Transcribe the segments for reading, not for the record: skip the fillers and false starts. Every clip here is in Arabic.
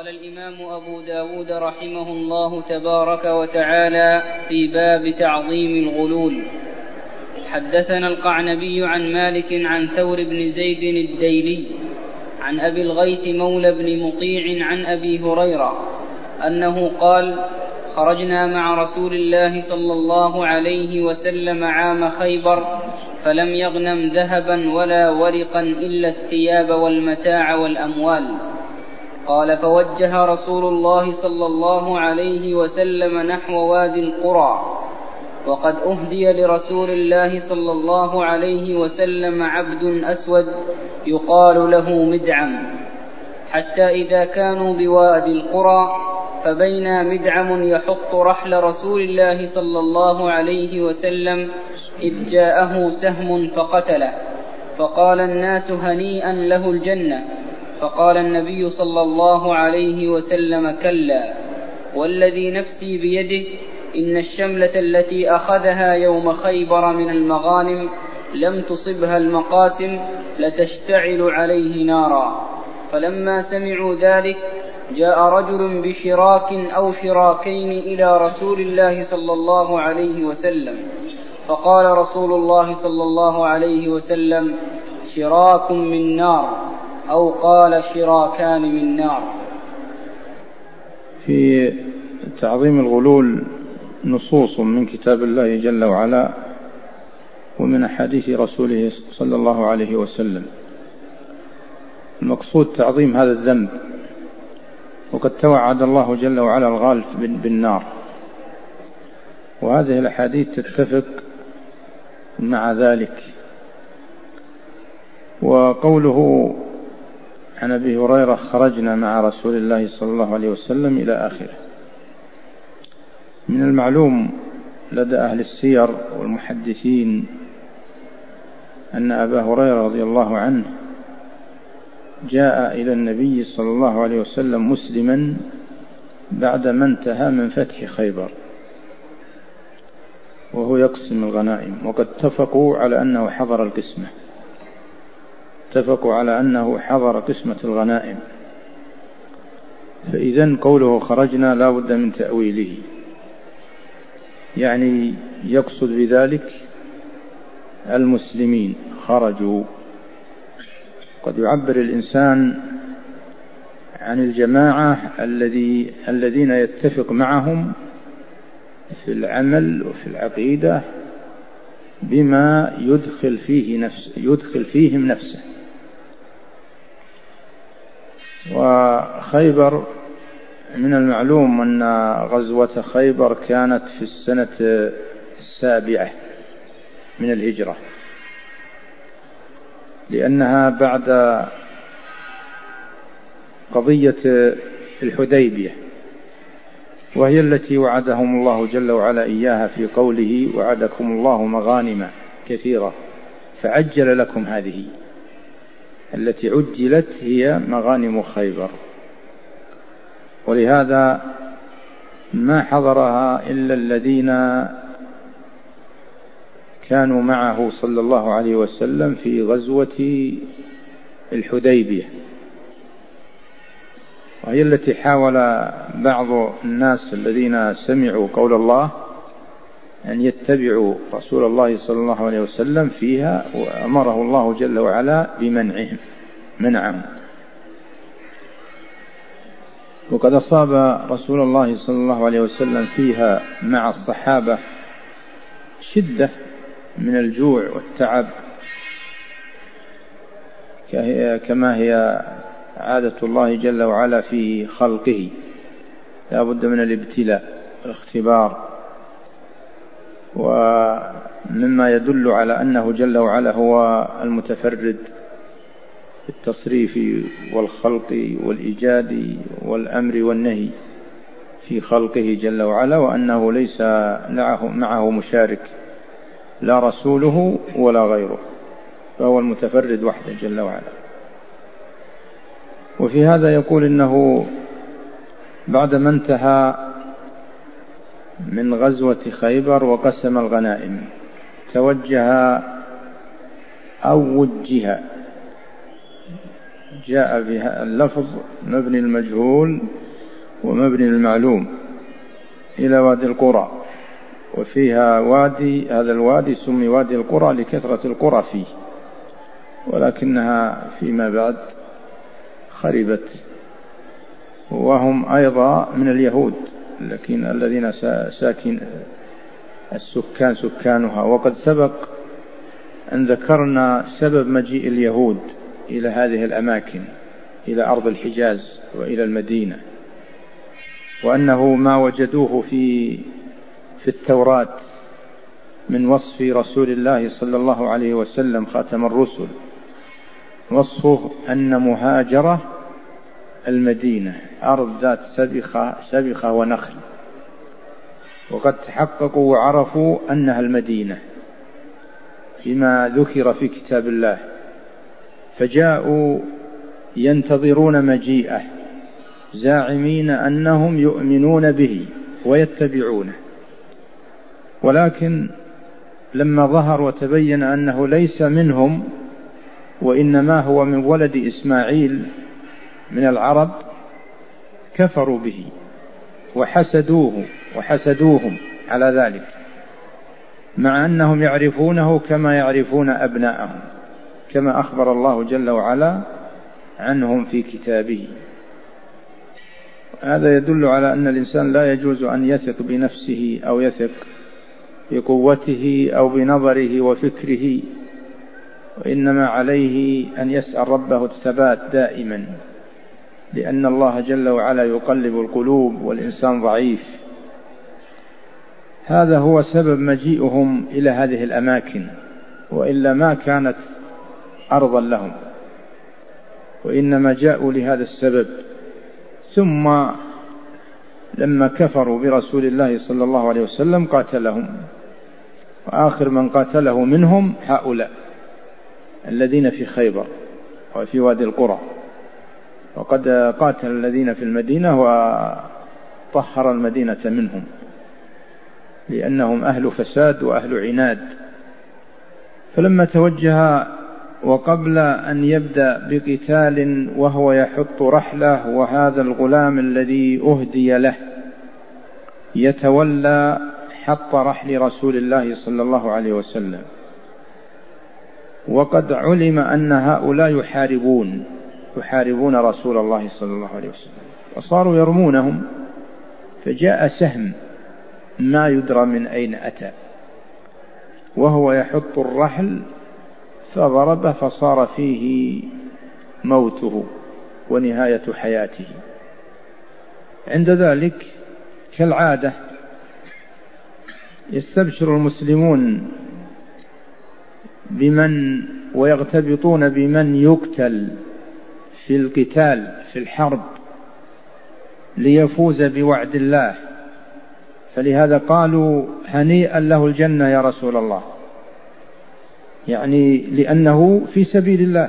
قال الإمام أبو داود رحمه الله تبارك وتعالى في باب تعظيم الغلول. حدثنا القعنبي عن مالك عن ثور بن زيد الديلي عن أبي الغيث مولى بن مطيع عن أبي هريرة أنه قال: خرجنا مع رسول الله صلى الله عليه وسلم عام خيبر فلم يغنم ذهبا ولا ورقا إلا الثياب والمتاع والأموال. قال: فوجه رسول الله صلى الله عليه وسلم نحو وادي القرى، وقد أهدي لرسول الله صلى الله عليه وسلم عبد أسود يقال له مدعم، حتى إذا كانوا بوادي القرى فبينا مدعم يحط رحل رسول الله صلى الله عليه وسلم إذ جاءه سهم فقتله، فقال الناس: هنيئا له الجنة. فقال النبي صلى الله عليه وسلم: كلا، والذي نفسي بيده إن الشملة التي أخذها يوم خيبر من المغانم لم تصبها المقاسم لتشتعل عليه نارا. فلما سمعوا ذلك جاء رجل بشراك أو شراكين إلى رسول الله صلى الله عليه وسلم، فقال رسول الله صلى الله عليه وسلم: شراك من نار، أو قال: شراكان من نار. في تعظيم الغلول نصوص من كتاب الله جل وعلا ومن أحاديث رسوله صلى الله عليه وسلم. المقصود تعظيم هذا الذنب، وقد توعد الله جل وعلا الغال بالنار، وهذه الأحاديث تتفق مع ذلك. وقوله عن أبي هريرة: خرجنا مع رسول الله صلى الله عليه وسلم إلى آخره. من المعلوم لدى أهل السير والمحدثين أن أبا هريرة رضي الله عنه جاء إلى النبي صلى الله عليه وسلم مسلما بعدما انتهى من فتح خيبر وهو يقسم الغنائم، وقد اتفقوا على أنه حضر القسمة، اتفقوا على أنه حضر قسمة الغنائم. فإذن قوله خرجنا لا بد من تأويله، يعني يقصد بذلك المسلمين خرجوا. قد يعبر الإنسان عن الجماعة الذين يتفق معهم في العمل وفي العقيدة بما يدخل فيهم نفسه. وخيبر من المعلوم أن غزوة خيبر كانت في السنة 7 من الهجرة، لأنها بعد قضية الحديبية، وهي التي وعدهم الله جل وعلا إياها في قوله: وعدكم الله مغانم كثيرة فعجل لكم هذه. التي عجلت هي مغانم خيبر، ولهذا ما حضرها إلا الذين كانوا معه صلى الله عليه وسلم في غزوة الحديبية، وهي التي حاول بعض الناس الذين سمعوا قول الله أن يتبعوا رسول الله صلى الله عليه وسلم فيها، وأمره الله جل وعلا بمنعهم. وقد أصاب رسول الله صلى الله عليه وسلم فيها مع الصحابة شدة من الجوع والتعب، كما هي عادة الله جل وعلا في خلقه، لا بد من الابتلاء والاختبار. ومما يدل على أنه جل وعلا هو المتفرد بالتصريف والخلق والإيجاد والأمر والنهي في خلقه جل وعلا، وأنه ليس معه مشارك لا رسوله ولا غيره، فهو المتفرد وحده جل وعلا. وفي هذا يقول إنه بعدما انتهى من غزوة خيبر وقسم الغنائم توجه أو وجه جاء بها اللفظ مبني المجهول ومبني المعلوم إلى وادي القرى، وفيها وادي، هذا الوادي سمي وادي القرى لكثرة القرى فيه، ولكنها فيما بعد خربت، وهم أيضا من اليهود، لكن الذين ساكن السكان سكانها. وقد سبق أن ذكرنا سبب مجيء اليهود إلى هذه الأماكن، إلى أرض الحجاز وإلى المدينة، وأنه ما وجدوه في التوراة من وصف رسول الله صلى الله عليه وسلم خاتم الرسل، وصفه أن مهاجرة المدينة أرض ذات سبخة ونخل، وقد تحققوا وعرفوا أنها المدينة بما ذكر في كتاب الله، فجاءوا ينتظرون مجيئه زاعمين أنهم يؤمنون به ويتبعونه، ولكن لما ظهر وتبين أنه ليس منهم وإنما هو من ولد إسماعيل من العرب كفروا به وحسدوهم على ذلك، مع أنهم يعرفونه كما يعرفون أبناءهم، كما أخبر الله جل وعلا عنهم في كتابه. هذا يدل على أن الإنسان لا يجوز أن يثق بنفسه أو يثق بقوته أو بنظره وفكره، وإنما عليه أن يسأل ربه الثبات دائما، لأن الله جل وعلا يقلب القلوب والإنسان ضعيف. هذا هو سبب مجيئهم إلى هذه الأماكن، وإلا ما كانت أرضا لهم، وإنما جاءوا لهذا السبب. ثم لما كفروا برسول الله صلى الله عليه وسلم قاتلهم، وآخر من قاتله منهم هؤلاء الذين في خيبر وفي وادي القرى، وقد قاتل الذين في المدينة وطهر المدينة منهم، لأنهم أهل فساد وأهل عناد. فلما توجه وقبل أن يبدأ بقتال وهو يحط رحله، وهذا الغلام الذي أهدي له يتولى حط رحل رسول الله صلى الله عليه وسلم، وقد علم أن هؤلاء يحاربون رسول الله صلى الله عليه وسلم، وصاروا يرمونهم، فجاء سهم ما يدرى من أين أتى وهو يحط الرحل فضربه، فصار فيه موته ونهاية حياته. عند ذلك كالعادة يستبشر المسلمون بمن ويغتبطون بمن يقتل في القتال في الحرب ليفوز بوعد الله، فلهذا قالوا هنيئا له الجنة يا رسول الله، يعني لأنه في سبيل الله.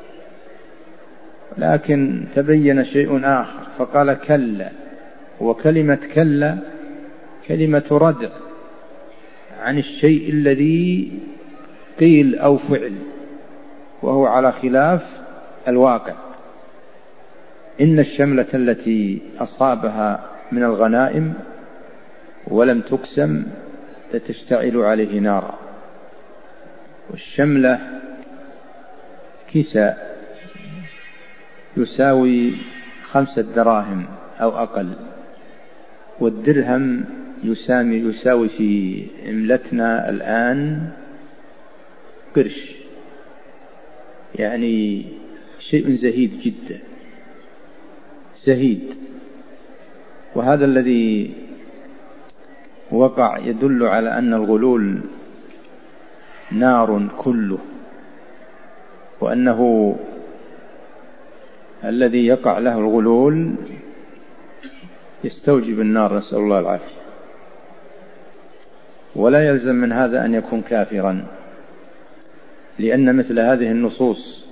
لكن تبين شيء آخر فقال كلا، وكلمة كلا كلمة ردع عن الشيء الذي قيل أو فعل، وهو على خلاف الواقع. إن الشملة التي أصابها من الغنائم ولم تقسم لتشتعل عليه نارا، والشملة كساء يساوي 5 دراهم أو أقل، والدرهم يساوي في عملتنا الآن قرش، يعني شيء زهيد جدا، زهيد. وهذا الذي وقع يدل على أن الغلول نار كله، وأنه الذي يقع له الغلول يستوجب النار، نسأل الله العافية. ولا يلزم من هذا أن يكون كافرا، لأن مثل هذه النصوص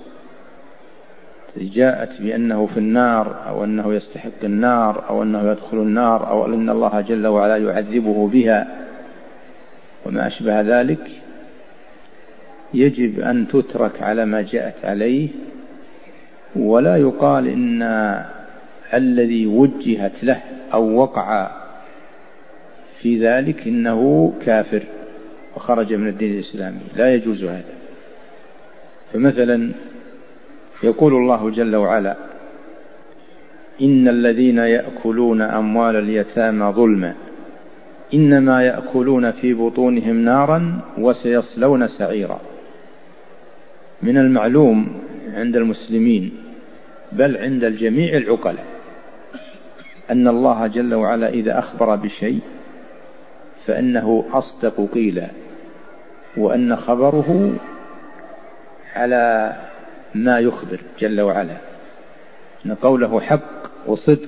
جاءت بأنه في النار، أو أنه يستحق النار، أو أنه يدخل النار، أو أن الله جل وعلا يعذبه بها وما أشبه ذلك، يجب أن تترك على ما جاءت عليه ولا يقال إن الذي وجهت له أو وقع في ذلك إنه كافر وخرج من الدين الإسلامي، لا يجوز هذا. فمثلا يقول الله جل وعلا: إن الذين يأكلون أموال اليتامى ظلما إنما يأكلون في بطونهم نارا وسيصلون سعيرا. من المعلوم عند المسلمين بل عند الجميع العقلاء أن الله جل وعلا إذا أخبر بشيء فإنه أصدق قيلا، وأن خبره على ما يخبر جل وعلا، أن قوله حق وصدق.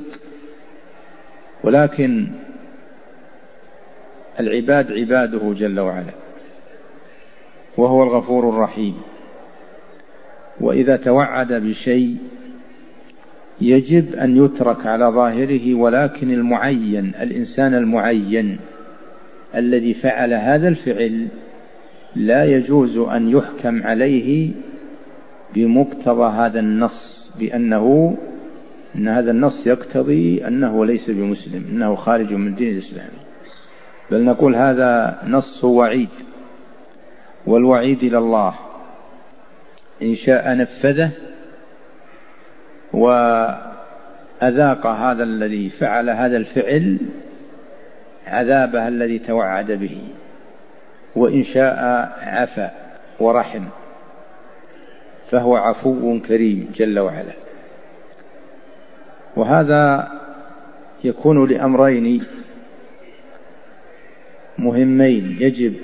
ولكن العباد عباده جل وعلا، وهو الغفور الرحيم، وإذا توعد بشيء يجب أن يترك على ظاهره، ولكن المعين، الإنسان المعين الذي فعل هذا الفعل لا يجوز أن يحكم عليه بمقتضى هذا النص، بأنه إن هذا النص يقتضي أنه ليس بمسلم، إنه خارج من الدين الإسلامي، بل نقول هذا نص وعيد، والوعيد إلى الله، إن شاء نفذه وأذاق هذا الذي فعل هذا الفعل عذابه الذي توعد به، وإن شاء عفا ورحم، فهو عفو كريم جل وعلا. وهذا يكون لأمرين مهمين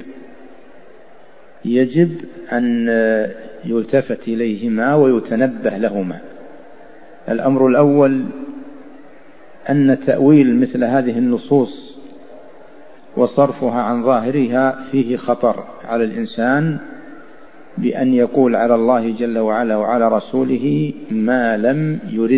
يجب أن يلتفت إليهما ويتنبه لهما. الأمر الأول أن تأويل مثل هذه النصوص وصرفها عن ظاهرها فيه خطر على الإنسان، بأن يقول على الله جل وعلا وعلى رسوله ما لم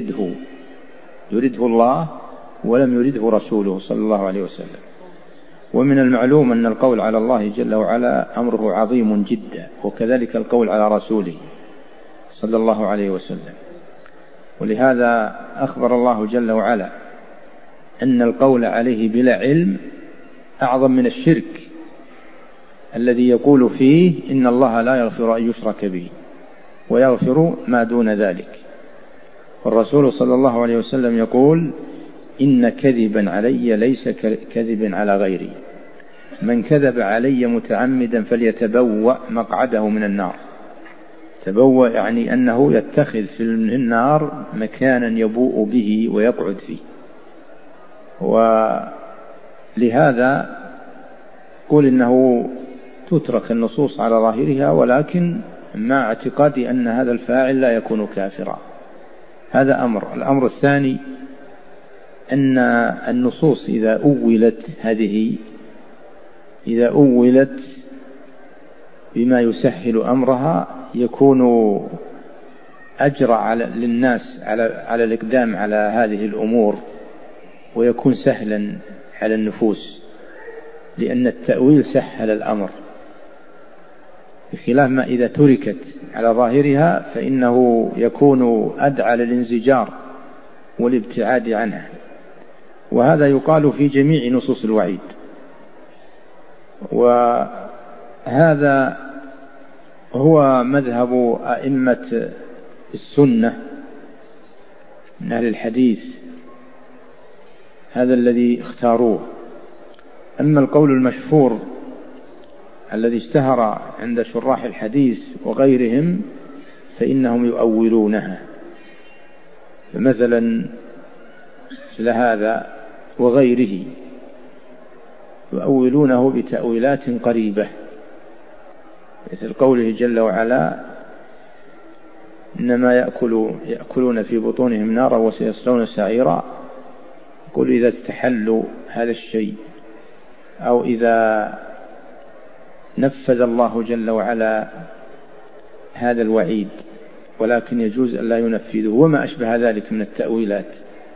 يرده الله ولم يرده رسوله صلى الله عليه وسلم. ومن المعلوم أن القول على الله جل وعلا أمره عظيم جدا، وكذلك القول على رسوله صلى الله عليه وسلم. ولهذا أخبر الله جل وعلا أن القول عليه بلا علم أعظم من الشرك الذي يقول فيه إن الله لا يغفر أن يشرك به ويغفر ما دون ذلك. والرسول صلى الله عليه وسلم يقول: إن كذبا علي ليس كذب على غيري، من كذب علي متعمدا فليتبوأ مقعده من النار. تبوأ يعني أنه يتخذ في النار مكانا يبوء به ويقعد فيه. ولهذا قل إنه تترك النصوص على ظاهرها، ولكن مع اعتقاد أن هذا الفاعل لا يكون كافرا. هذا أمر. الأمر الثاني أن النصوص إذا أولت بما يسهل أمرها يكون أجرى للناس على الإقدام على هذه الأمور، ويكون سهلا على النفوس، لأن التأويل سهل الأمر، بخلاف ما إذا تركت على ظاهرها فإنه يكون أدعى للانزجار والابتعاد عنها. وهذا يقال في جميع نصوص الوعيد. وهذا هو مذهب أئمة السنة من أهل الحديث، هذا الذي اختاروه. أما القول المشهور الذي اشتهر عند شراح الحديث وغيرهم فإنهم يؤولونها، فمثلا مثل هذا وغيره يؤولونه بتأويلات قريبة، مثل قوله جل وعلا: إنما يأكلون في بطونهم نارا وسيصلون سعيرا. يقول إذا استحلوا هذا الشيء أو إذا نفذ الله جل وعلا هذا الوعيد، ولكن يجوز أن لا ينفذه، وما أشبه ذلك من التأويلات.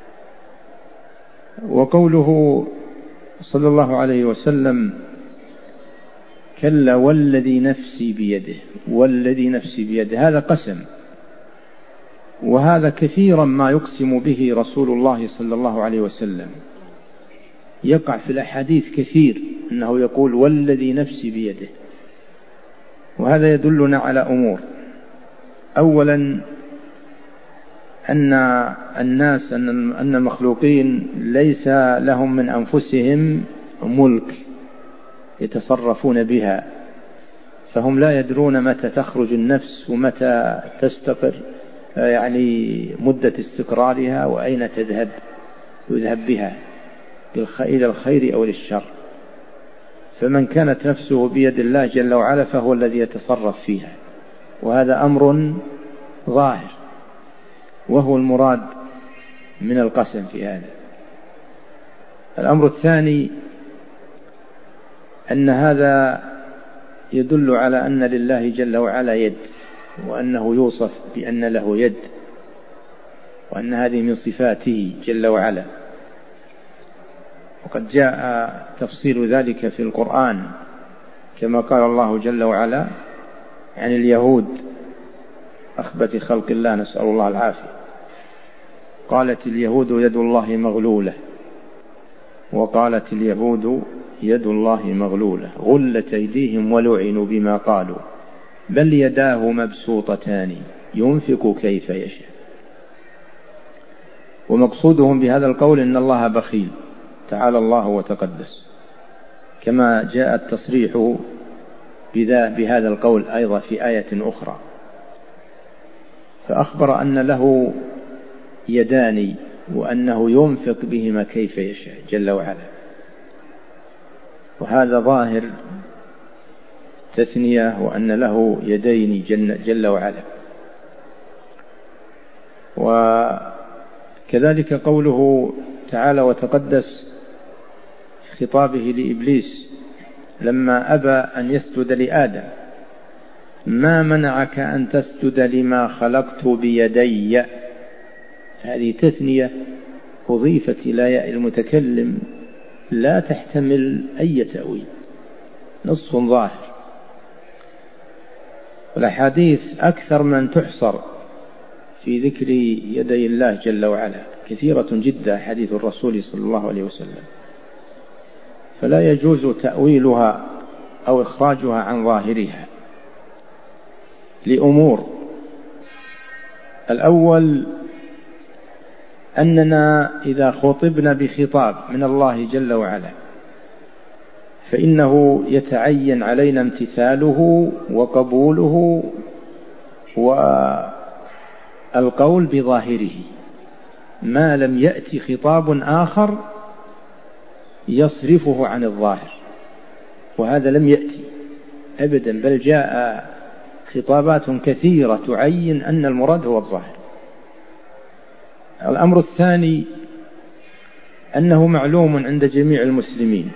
وقوله صلى الله عليه وسلم: كلا والذي نفسي بيده، والذي نفسي بيده، هذا قسم، وهذا كثيرا ما يقسم به رسول الله صلى الله عليه وسلم، يقع في الأحاديث كثير أنه يقول والذي نفسي بيده. وهذا يدلنا على أمور: أولا أن الناس أن المخلوقين ليس لهم من أنفسهم ملك يتصرفون بها، فهم لا يدرون متى تخرج النفس ومتى تستقر، يعني مدة استقرارها، وأين يذهب بها إلى الخير أو للشر. فمن كانت نفسه بيد الله جل وعلا فهو الذي يتصرف فيها، وهذا أمر ظاهر، وهو المراد من القسم في هذا. الأمر الثاني أن هذا يدل على أن لله جل وعلا يد، وأنه يوصف بأن له يد، وأن هذه من صفاته جل وعلا. وقد جاء تفصيل ذلك في القرآن، كما قال الله جل وعلا عن اليهود أخبث خلق الله، نسأل الله العافية: قالت اليهود يد الله مغلولة، وقالت اليهود يد الله مغلولة غلت أيديهم ولعنوا بما قالوا بل يداه مبسوطتان ينفق كيف يشاء. ومقصودهم بهذا القول إن الله بخيل تعالى الله وتقدس، كما جاء التصريح بهذا القول أيضا في آية أخرى، فأخبر أن له يدان وأنه ينفق بهما كيف يشاء جل وعلا. وهذا ظاهر تثنية، وأن له يدين جل وعلا. وكذلك قوله تعالى وتقدس خطابه لإبليس لما أبى أن يسجد لآدم: ما منعك أن تسجد لما خلقت بيدي. هذه تثنية أضيفت إلى ياء المتكلم لا تحتمل أي تأويل، نص ظاهر. والأحاديث أكثر من تحصر في ذكر يدي الله جل وعلا، كثيرة جدا حديث الرسول صلى الله عليه وسلم، فلا يجوز تأويلها أو إخراجها عن ظاهرها لأمور: الأول أننا إذا خطبنا بخطاب من الله جل وعلا فإنه يتعين علينا امتثاله وقبوله والقول بظاهره، ما لم يأتي خطاب آخر يصرفه عن الظاهر، وهذا لم يأتي أبدا، بل جاء خطابات كثيرة تعين أن المراد هو الظاهر. الأمر الثاني أنه معلوم عند جميع المسلمين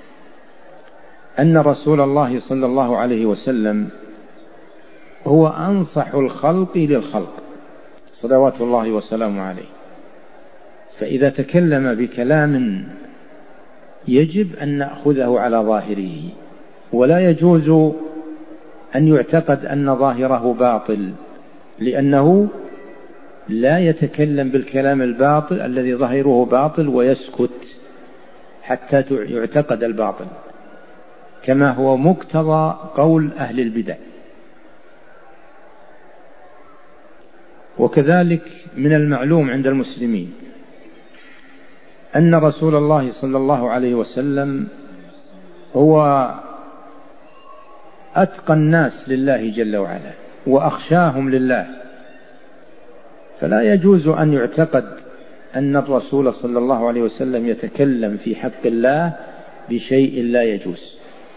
أن رسول الله صلى الله عليه وسلم هو أنصح الخلق للخلق صلوات الله وسلامه عليه، فإذا تكلم بكلام يجب أن نأخذه على ظاهره، ولا يجوز أن يعتقد أن ظاهره باطل، لأنه لا يتكلم بالكلام الباطل الذي ظاهره باطل ويسكت حتى يعتقد الباطل، كما هو مقتضى قول أهل البدع. وكذلك من المعلوم عند المسلمين أن رسول الله صلى الله عليه وسلم هو أتقى الناس لله جل وعلا وأخشاهم لله، فلا يجوز أن يعتقد أن الرسول صلى الله عليه وسلم يتكلم في حق الله بشيء لا يجوز.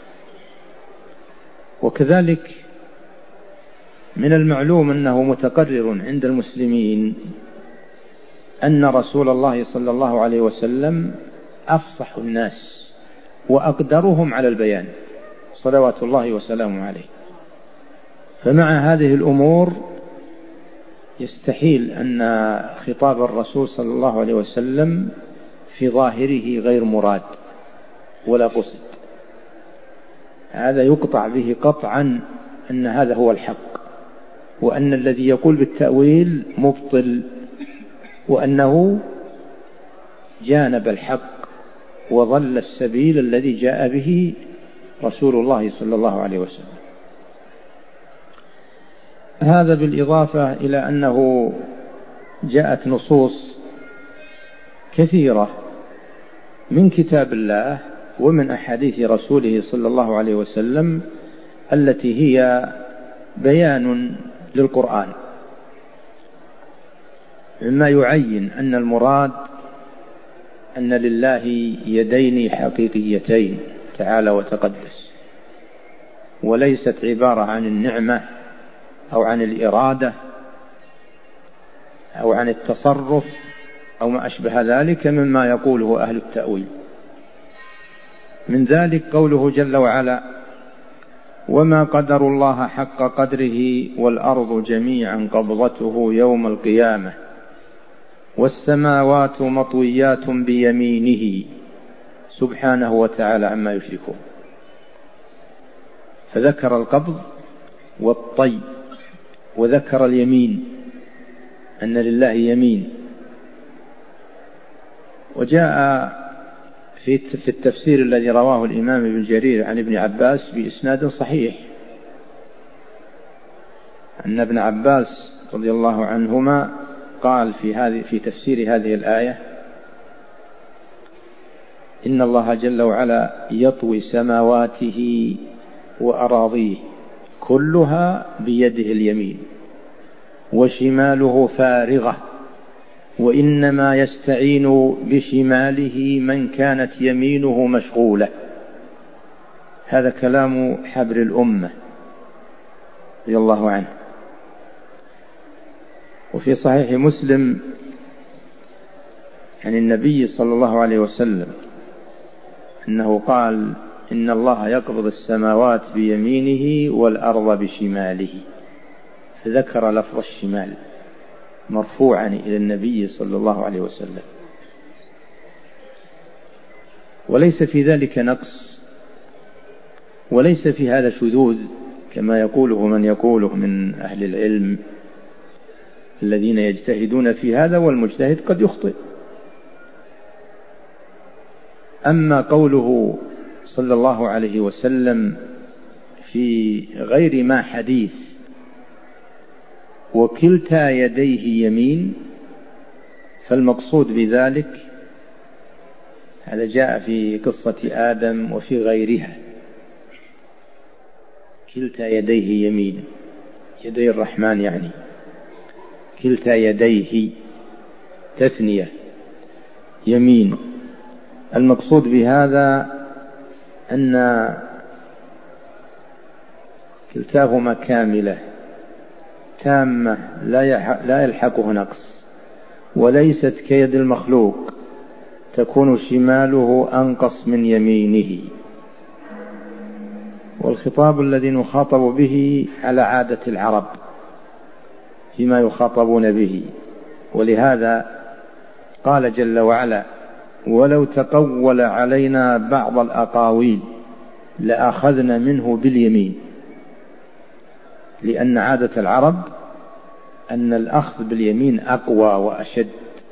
وكذلك من المعلوم أنه متقرر عند المسلمين أن رسول الله صلى الله عليه وسلم أفصح الناس وأقدرهم على البيان صلوات الله وسلامه عليه. فمع هذه الأمور يستحيل أن خطاب الرسول صلى الله عليه وسلم في ظاهره غير مراد ولا قصد، هذا يقطع به قطعا أن هذا هو الحق وأن الذي يقول بالتأويل مبطل، وأنه جانب الحق وضل السبيل الذي جاء به رسول الله صلى الله عليه وسلم. هذا بالإضافة إلى أنه جاءت نصوص كثيرة من كتاب الله ومن أحاديث رسوله صلى الله عليه وسلم التي هي بيان للقرآن، مما يعين أن المراد أن لله يدين حقيقيتين تعالى وتقدس، وليست عبارة عن النعمة أو عن الإرادة أو عن التصرف أو ما أشبه ذلك مما يقوله أهل التأويل. من ذلك قوله جل وعلا: وما قدر الله حق قدره والأرض جميعا قبضته يوم القيامة والسماوات مطويات بيمينه سبحانه وتعالى عما يشركون. فذكر القبض والطي وذكر اليمين، أن لله يمين. وجاء في التفسير الذي رواه الإمام ابن جرير عن ابن عباس بإسناد صحيح أن ابن عباس رضي الله عنهما قال في تفسير هذه الآية: إن الله جل وعلا يطوي سماواته وأراضيه كلها بيده اليمين وشماله فارغة، وإنما يستعين بشماله من كانت يمينه مشغولة. هذا كلام حبر الأمة رضي الله عنه. وفي صحيح مسلم عن النبي صلى الله عليه وسلم أنه قال: إن الله يقبض السماوات بيمينه والأرض بشماله، فذكر لفظ الشمال مرفوعا إلى النبي صلى الله عليه وسلم. وليس في ذلك نقص، وليس في هذا شذوذ كما يقوله من يقوله من أهل العلم الذين يجتهدون في هذا، والمجتهد قد يخطئ. أما قوله صلى الله عليه وسلم في غير ما حديث وكلتا يديه يمين، فالمقصود بذلك هذا جاء في قصة آدم وفي غيرها، كلتا يديه يمين، يدي الرحمن يعني كلتا يديه تثنية يمين. المقصود بهذا أن كلتاهما كاملة تامة لا يلحقه نقص، وليست كيد المخلوق تكون شماله أنقص من يمينه. والخطاب الذي نخاطب به على عادة العرب فيما يخاطبون به، ولهذا قال جل وعلا: ولو تقول علينا بعض الأقاويل لأخذنا منه باليمين، لأن عادة العرب أن الأخذ باليمين أقوى وأشد.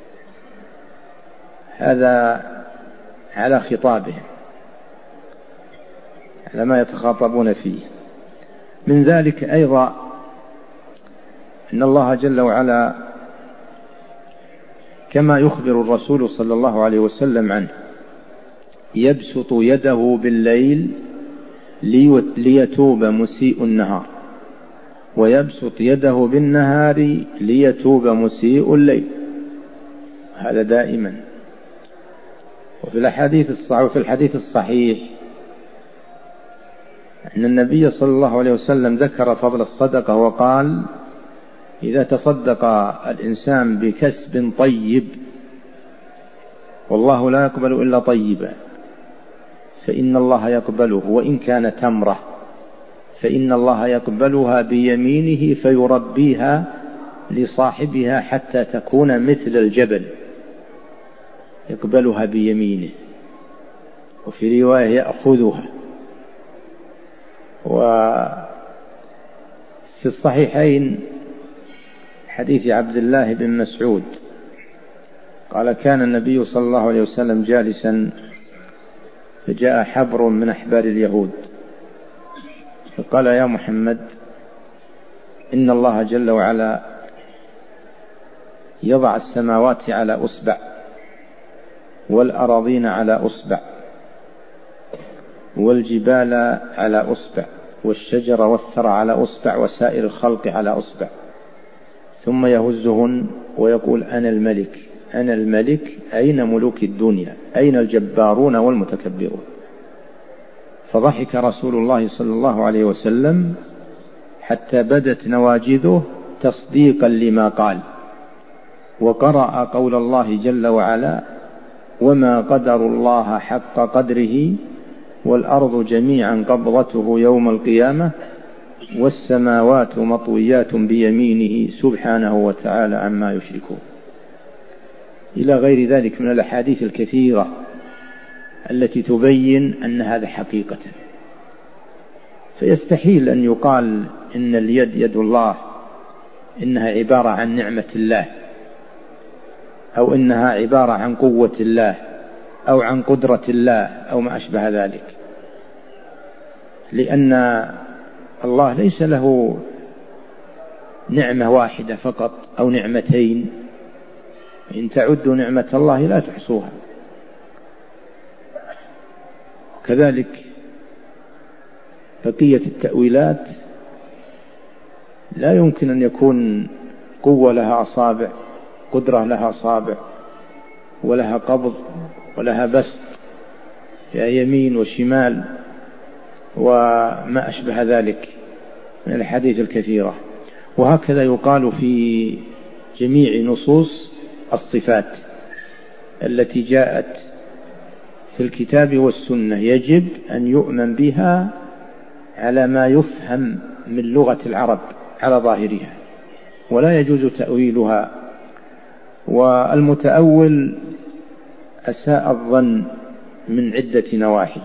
هذا على خطابهم، على ما يتخاطبون فيه. من ذلك أيضا أن الله جل وعلا كما يخبر الرسول صلى الله عليه وسلم عنه يبسط يده بالليل ليتوب مسيء النهار، ويبسط يده بالنهار ليتوب مسيء الليل، هذا دائما. وفي الحديث الصحيح أن النبي صلى الله عليه وسلم ذكر فضل الصدقة وقال: إذا تصدق الإنسان بكسب طيب والله لا يقبل إلا طيبا فإن الله يقبله، وإن كان تمرة فإن الله يقبلها بيمينه فيربيها لصاحبها حتى تكون مثل الجبل، يقبلها بيمينه. وفي رواية يأخذها. وفي الصحيحين حديث عبد الله بن مسعود قال كان النبي صلى الله عليه وسلم جالسا فجاء حبر من أحبار اليهود فقال يا محمد إن الله جل وعلا يضع السماوات على أصبع والأراضين على أصبع والجبال على أصبع والشجر والثرى على أصبع وسائر الخلق على أصبع ثم يهزهن ويقول أنا الملك أنا الملك أين ملوك الدنيا أين الجبارون والمتكبرون. فضحك رسول الله صلى الله عليه وسلم حتى بدت نواجذه تصديقا لما قال، وقرأ قول الله جل وعلا وما قدر الله حق قدره والأرض جميعا قبضته يوم القيامة والسماوات مطويات بيمينه سبحانه وتعالى عما يشركون، إلى غير ذلك من الأحاديث الكثيرة التي تبين أن هذا حقيقة. فيستحيل أن يقال إن اليد يد الله إنها عبارة عن نعمة الله أو إنها عبارة عن قوة الله أو عن قدرة الله أو ما أشبه ذلك، لأن الله ليس له نعمة واحدة فقط أو نعمتين، إن تعدوا نعمة الله لا تحصوها. كذلك بقية التأويلات لا يمكن أن يكون قوة لها أصابع، قدرة لها أصابع، ولها قبض ولها بسط يا يمين وشمال وما أشبه ذلك من الحديث الكثيرة. وهكذا يقال في جميع نصوص الصفات التي جاءت في الكتاب والسنة يجب أن يؤمن بها على ما يفهم من لغة العرب على ظاهرها، ولا يجوز تأويلها. والمتأول أساء الظن من عدة نواحي.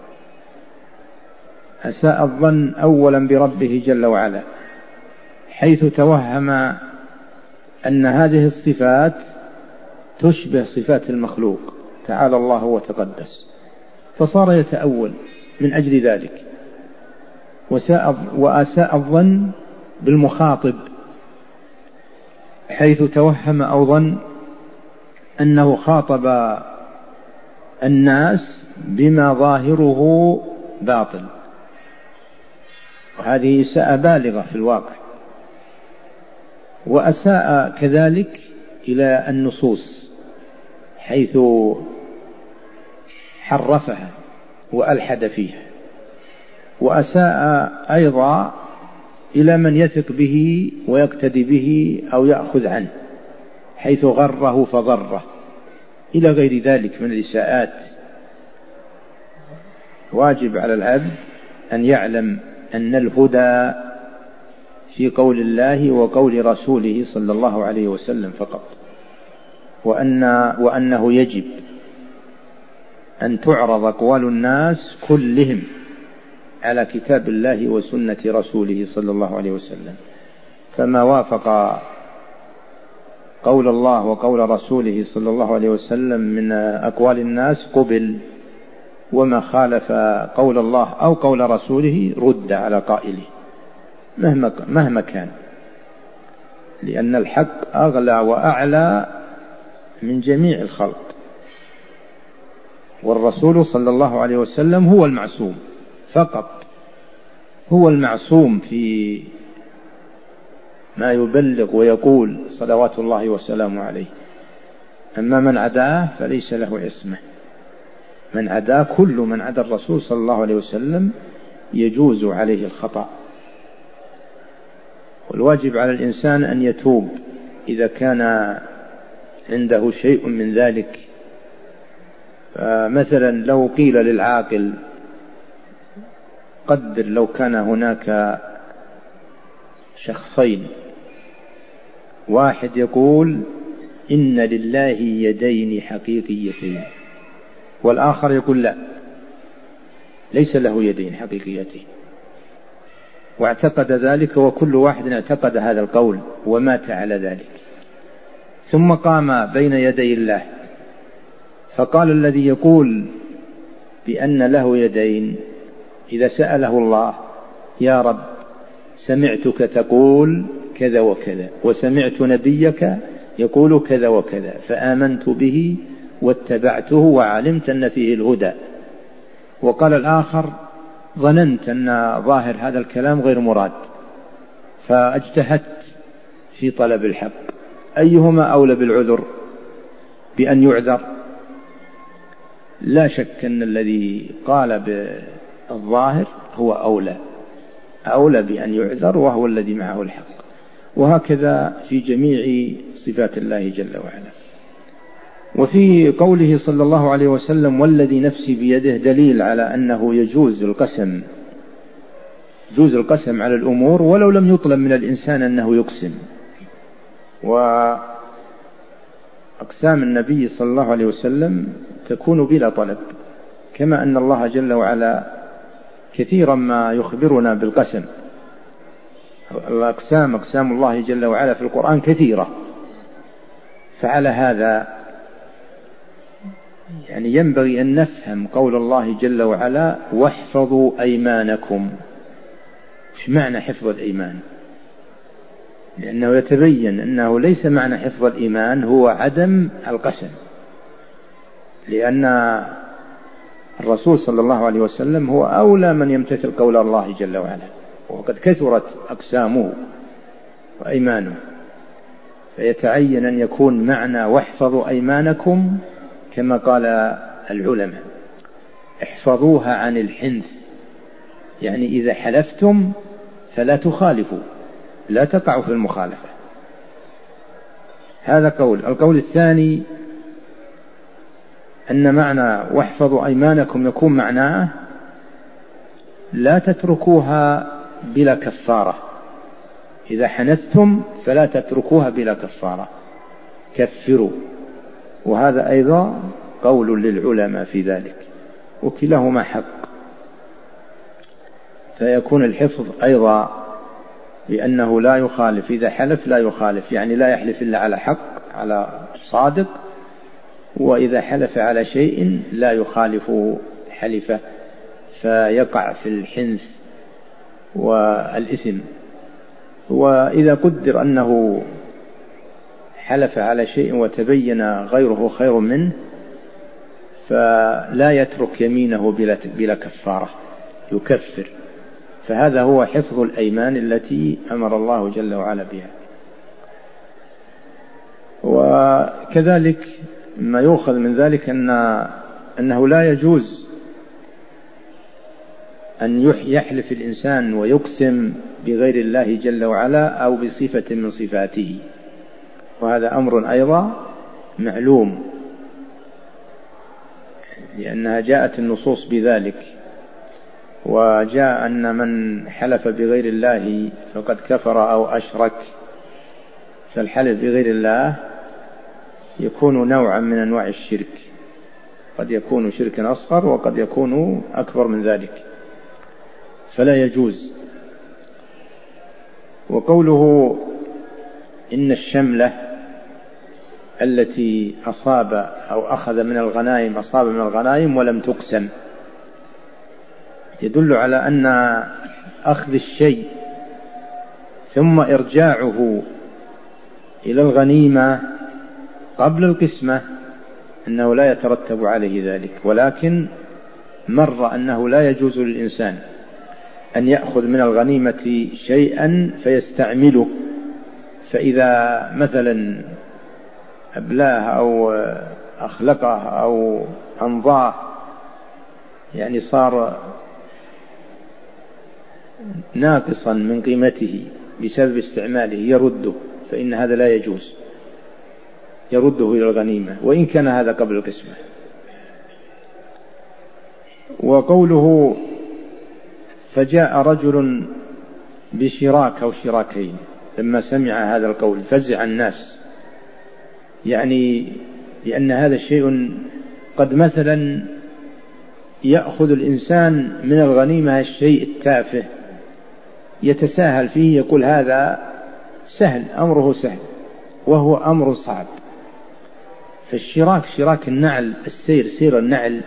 أساء الظن أولا بربه جل وعلا، حيث توهم أن هذه الصفات تشبه صفات المخلوق تعالى الله وتقدس، فصار يتأول من أجل ذلك. وأساء الظن بالمخاطب، حيث توهم أو ظن أنه خاطب الناس بما ظاهره باطل، وهذه إساءة بالغة في الواقع. وأساء كذلك إلى النصوص حيث حرفها وألحد فيها. وأساء أيضا إلى من يثق به ويقتدي به أو يأخذ عنه، حيث غره فضره، إلى غير ذلك من الإساءات. واجب على العبد أن يعلم أن الهدى في قول الله وقول رسوله صلى الله عليه وسلم فقط، وأنه يجب أن تعرض أقوال الناس كلهم على كتاب الله وسنة رسوله صلى الله عليه وسلم، فما وافق قول الله وقول رسوله صلى الله عليه وسلم من أقوال الناس قبل، وما خالف قول الله أو قول رسوله رد على قائله مهما كان، لأن الحق أغلى وأعلى من جميع الخلق، والرسول صلى الله عليه وسلم هو المعصوم فقط، هو المعصوم في ما يبلغ ويقول صلوات الله وسلامه عليه. أما من عداه فليس له عصمة، من عداه كل من عدا الرسول صلى الله عليه وسلم يجوز عليه الخطأ. والواجب على الإنسان أن يتوب إذا كان عنده شيء من ذلك. فمثلا لو قيل للعاقل قدر لو كان هناك شخصين، واحد يقول إن لله يدين حقيقيتين، والآخر يقول لا، ليس له يدين حقيقيتين، واعتقد ذلك، وكل واحد اعتقد هذا القول ومات على ذلك. ثم قام بين يدي الله فقال الذي يقول بأن له يدين إذا سأله الله: يا رب سمعتك تقول كذا وكذا، وسمعت نبيك يقول كذا وكذا، فآمنت به واتبعته وعلمت أن فيه الهدى. وقال الآخر: ظننت أن ظاهر هذا الكلام غير مراد فاجتهدت في طلب الحق. أيهما أولى بالعذر، بأن يعذر؟ لا شك أن الذي قال بالظاهر هو أولى بأن يعذر، وهو الذي معه الحق. وهكذا في جميع صفات الله جل وعلا. وفي قوله صلى الله عليه وسلم: والذي نفسي بيده، دليل على أنه يجوز القسم على الأمور ولو لم يطلب من الإنسان أنه يقسم. وأقسام النبي صلى الله عليه وسلم تكون بلا طلب، كما أن الله جل وعلا كثيرا ما يخبرنا بالقسم. أقسام الله جل وعلا في القرآن كثيرة، فعلى هذا يعني ينبغي أن نفهم قول الله جل وعلا: واحفظوا أيمانكم. إيش معنى حفظ الأيمان؟ لأنه يتبين أنه ليس معنى حفظ الإيمان هو عدم القسم، لأن الرسول صلى الله عليه وسلم هو أولى من يمتثل قول الله جل وعلا، وقد كثرت أقسامه وأيمانه، فيتعين أن يكون معنى واحفظوا أيمانكم كما قال العلماء: احفظوها عن الحنث، يعني إذا حلفتم فلا تخالفوا، لا تقعوا في المخالفة. هذا قول. القول الثاني أن معنى واحفظوا أيمانكم يكون معناه لا تتركوها بلا كفارة. إذا حنثتم فلا تتركوها بلا كفارة، كفروا. وهذا أيضا قول للعلماء في ذلك، وكلاهما حق. فيكون الحفظ أيضا لأنه لا يخالف، إذا حلف لا يخالف، يعني لا يحلف إلا على حق، على صادق. وإذا حلف على شيء لا يخالف حلفه، فيقع في الحنث والإثم. وإذا قدر أنه حلف على شيء وتبين غيره خير منه فلا يترك يمينه بلا كفارة، يكفر. فهذا هو حفظ الأيمان التي أمر الله جل وعلا بها. وكذلك ما يؤخذ من ذلك أنه لا يجوز أن يحلف الإنسان ويقسم بغير الله جل وعلا أو بصفة من صفاته، وهذا أمر أيضا معلوم، لأنها جاءت النصوص بذلك. وجاء أن من حلف بغير الله فقد كفر أو أشرك. فالحلف بغير الله يكون نوعا من أنواع الشرك، قد يكون شركا أصغر وقد يكون أكبر من ذلك، فلا يجوز. وقوله إن الشملة التي أصاب أو أخذ من الغنائم، أصاب من الغنائم ولم تقسم، يدل على أن أخذ الشيء ثم إرجاعه إلى الغنيمة قبل القسمة أنه لا يترتب عليه ذلك. ولكن مر أنه لا يجوز للإنسان أن يأخذ من الغنيمة شيئا فيستعمله، فإذا مثلا أبلاه أو أخلقه أو أنضاه، يعني صار ناقصا من قيمته بسبب استعماله، يرده، فإن هذا لا يجوز، يرده إلى الغنيمة وإن كان هذا قبل القسمة. وقوله فجاء رجل بشراك أو شراكين، لما سمع هذا القول فزع الناس، يعني لأن هذا الشيء قد مثلا يأخذ الإنسان من الغنيمة الشيء التافه يتساهل فيه، يقول هذا سهل، أمره سهل، وهو أمر صعب. فالشراك، شراك النعل، السير، سير النعل،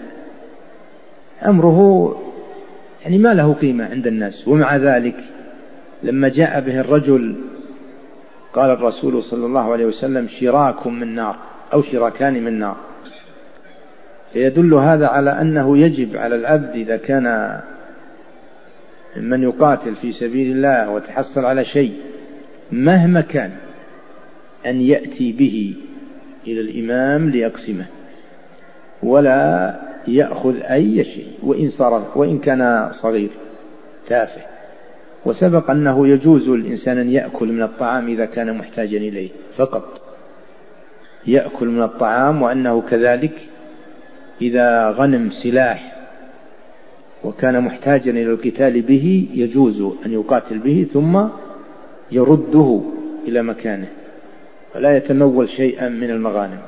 أمره يعني ما له قيمة عند الناس. ومع ذلك لما جاء به الرجل قال الرسول صلى الله عليه وسلم شراك من نار أو شراكان من نار. فيدل هذا على أنه يجب على العبد إذا كان من يقاتل في سبيل الله وتحصل على شيء مهما كان أن يأتي به إلى الإمام ليقسمه، ولا يأخذ أي شيء وإن كان صغير تافه. وسبق أنه يجوز الإنسان أن يأكل من الطعام إذا كان محتاجا إليه فقط، يأكل من الطعام، وأنه كذلك إذا غنم سلاح وكان محتاجا إلى القتال به يجوز أن يقاتل به ثم يرده إلى مكانه ولا يتمول شيئا من المغانم.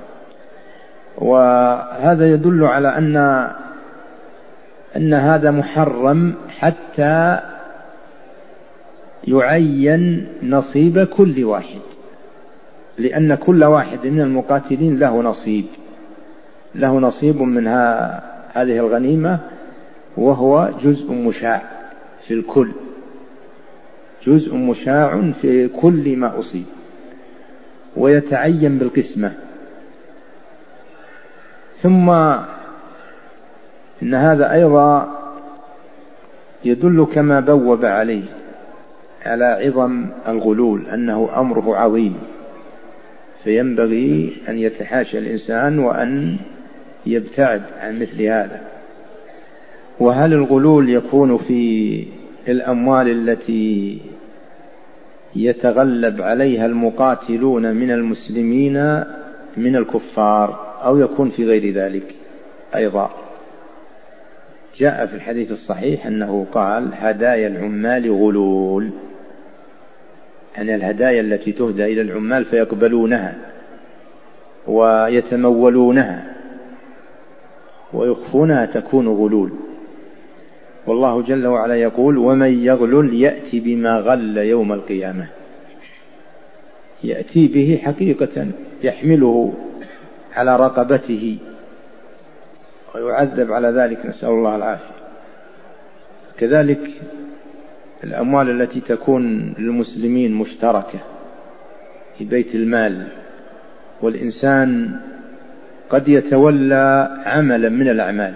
وهذا يدل على أن هذا محرم حتى يعين نصيب كل واحد، لأن كل واحد من المقاتلين له نصيب من هذه الغنيمة، وهو جزء مشاع في الكل، جزء مشاع في كل ما أصيب، ويتعين بالقسمة. ثم إن هذا أيضا يدل كما بوب عليه على عظم الغلول، أنه أمره عظيم، فينبغي أن يتحاشى الإنسان وأن يبتعد عن مثل هذا. وهل الغلول يكون في الأموال التي يتغلب عليها المقاتلون من المسلمين من الكفار، أو يكون في غير ذلك؟ أيضا جاء في الحديث الصحيح أنه قال هدايا العمال غلول، يعني الهدايا التي تهدى إلى العمال فيقبلونها ويتمولونها ويخفونها تكون غلول. والله جل وعلا يقول ومن يغلل يأتي بما غل يوم القيامة، يأتي به حقيقة، يحمله على رقبته ويعذب على ذلك، نسأل الله العافية. كذلك الأموال التي تكون للمسلمين مشتركة في بيت المال، والإنسان قد يتولى عملا من الأعمال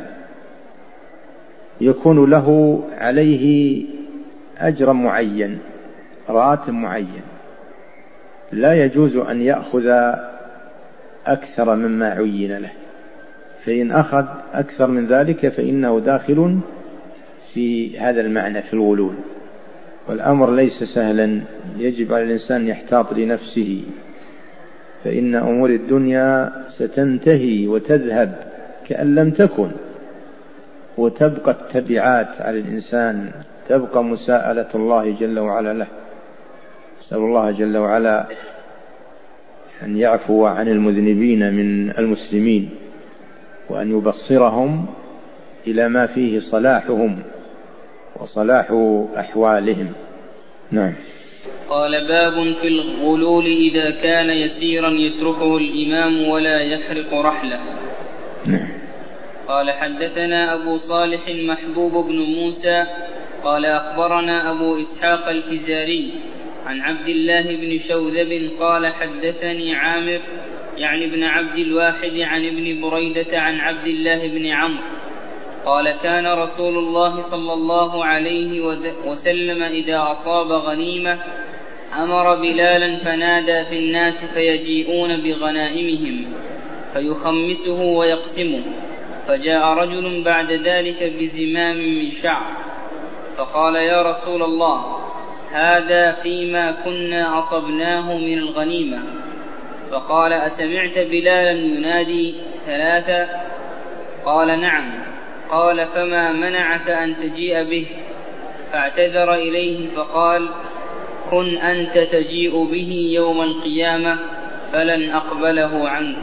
يكون له عليه أجر معين، راتب معين، لا يجوز أن يأخذ أكثر مما عين له، فإن أخذ أكثر من ذلك فإنه داخل في هذا المعنى في الغلول. والأمر ليس سهلا، يجب على الإنسان يحتاط لنفسه، فإن أمور الدنيا ستنتهي وتذهب كأن لم تكن، وتبقى التبعات على الإنسان، تبقى مساءلة الله جل وعلا له. نسأل الله جل وعلا أن يعفو عن المذنبين من المسلمين، وأن يبصرهم إلى ما فيه صلاحهم وصلاح أحوالهم. نعم. قال باب في الغلول إذا كان يسيرا يتركه الإمام ولا يحرق رحله. نعم. قال حدثنا أبو صالح محبوب بن موسى قال أخبرنا أبو إسحاق الفزاري عن عبد الله بن شوذب قال حدثني عامر يعني ابن عبد الواحد عن ابن بريدة عن عبد الله بن عمرو قال كان رسول الله صلى الله عليه وسلم إذا أصاب غنيمة أمر بلالا فنادى في الناس فيجيئون بغنائمهم فيخمسه ويقسمه، فجاء رجل بعد ذلك بزمام من شعر فقال يا رسول الله هذا فيما كنا أصبناه من الغنيمة. فقال أسمعت بلالا ينادي ثلاثة؟ قال نعم. قال فما منعك أن تجيء به؟ فاعتذر إليه فقال كن أنت تجيء به يوم القيامة فلن أقبله عنك.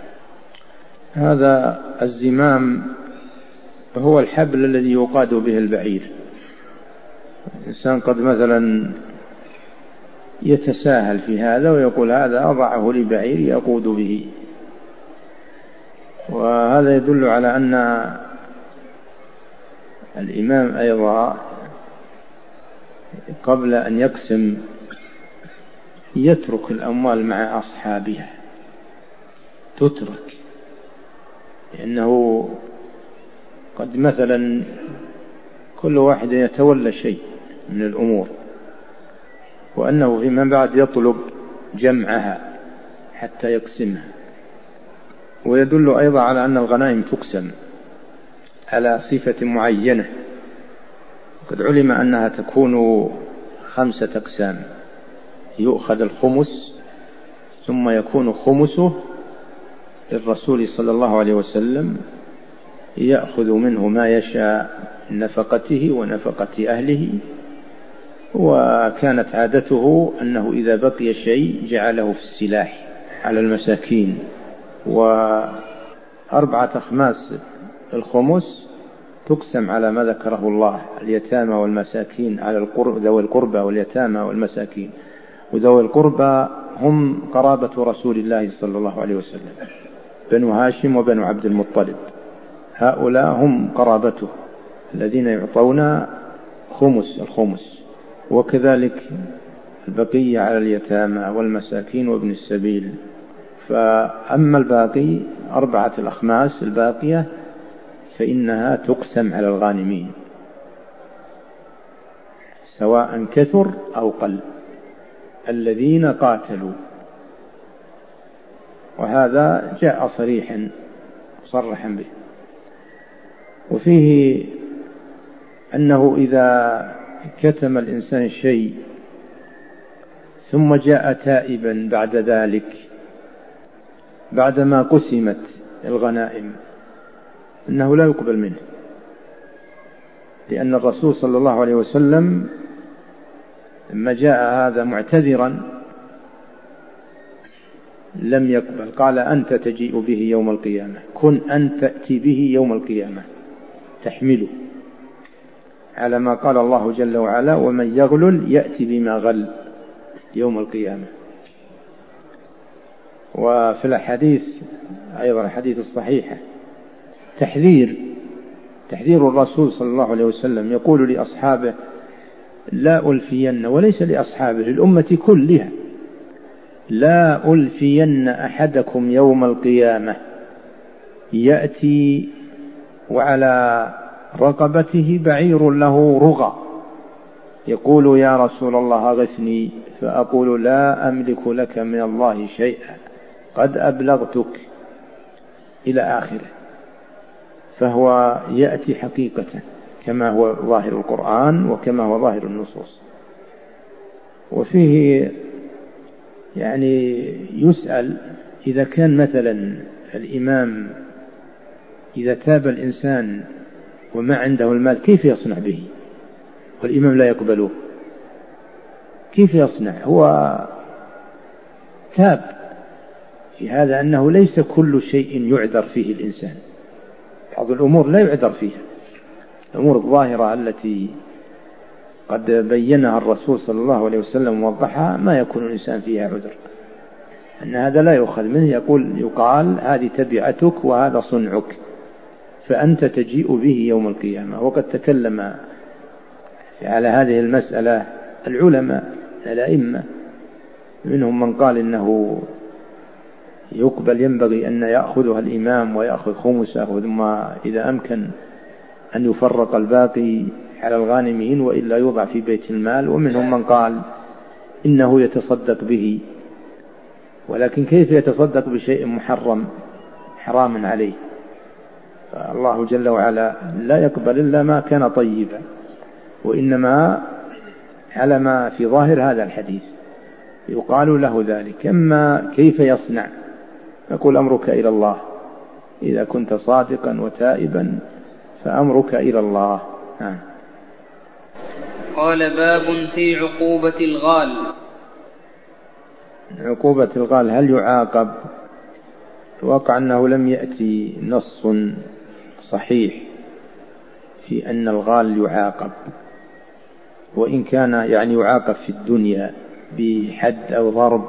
هذا الزمام هو الحبل الذي يقاد به البعير، الإنسان قد مثلا يتساهل في هذا ويقول هذا أضعه لبعير يقود به، وهذا يدل على أن الإمام أيضا قبل أن يقسم يترك الأموال مع أصحابها، تترك، لأنه قد مثلا كل واحد يتولى شيء من الأمور، وأنه فيما بعد يطلب جمعها حتى يقسمها. ويدل أيضا على أن الغنائم تقسم على صفة معينة، قد علم أنها تكون 5 أقسام: يؤخذ الخمس، ثم يكون خمسه للرسول صلى الله عليه وسلم يأخذ منه ما يشاء من نفقته ونفقة أهله، وكانت عادته أنه إذا بقي شيء جعله في السلاح على المساكين. 4 أخماس الخمس تقسم على ما ذكره الله: اليتامى والمساكين، على ذوي القربى واليتامى والمساكين. وذوي القربى هم قرابة رسول الله صلى الله عليه وسلم، بنو هاشم وبنو عبد المطلب، هؤلاء هم قرابته الذين يعطون الخمس. وكذلك البقية على اليتامى والمساكين وابن السبيل. فأما الباقي 4 الأخماس الباقية فإنها تقسم على الغانمين سواء كثر أو قل الذين قاتلوا، وهذا جاء صرحا به. وفيه أنه إذا كتم الإنسان شيء ثم جاء تائبا بعد ذلك بعدما قسمت الغنائم إنه لا يقبل منه، لأن الرسول صلى الله عليه وسلم لما جاء هذا معتذرا لم يقبل، قال: أنت تجيء به يوم القيامة، كن أن تأتي به يوم القيامة تحمله، على ما قال الله جل وعلا: ومن يغلل يأتي بما غل يوم القيامة. وفي الحديث أيضا الحديث الصحيحة تحذير الرسول صلى الله عليه وسلم، يقول لأصحابه: لا ألفين، وليس لأصحابه، للأمة كلها: لا ألفين أحدكم يوم القيامة يأتي وعلى رقبته بعير له رغى، يقول: يا رسول الله أغثني، فأقول: لا أملك لك من الله شيئا، قد أبلغتك، إلى آخره. فهو يأتي حقيقة كما هو ظاهر القرآن وكما هو ظاهر النصوص. وفيه يسأل إذا كان مثلا الإمام إذا تاب الإنسان وما عنده المال كيف يصنع به والإمام لا يقبله؟ كيف يصنع؟ هو تاب في هذا أنه ليس كل شيء يعذر فيه الإنسان، بعض الأمور لا يعذر فيها، الأمور الظاهرة التي قد بينها الرسول صلى الله عليه وسلم ووضحها ما يكون الإنسان فيها عذر، أن هذا لا يؤخذ منه، يقال: هذه تبعتك وهذا صنعك، فأنت تجيء به يوم القيامة. وقد تكلم على هذه المسألة العلماء الأئمة، منهم من قال إنه ينبغي أن يأخذها الإمام ويأخذ خمسه، ثم إذا أمكن أن يفرق الباقي على الغانمين وإلا يوضع في بيت المال. ومنهم من قال إنه يتصدق به، ولكن كيف يتصدق بشيء حرام عليه؟ فالله جل وعلا لا يقبل إلا ما كان طيبا، وإنما على ما في ظاهر هذا الحديث يقال له ذلك. أما كيف يصنع؟ نقول: أمرك إلى الله، إذا كنت صادقا وتائبا فأمرك إلى الله. قال: باب في عقوبة الغال. عقوبة الغال هل يعاقب؟ الواقع أنه لم يأتي نص صحيح في أن الغال يعاقب، وإن كان يعني يعاقب في الدنيا بحد أو ضرب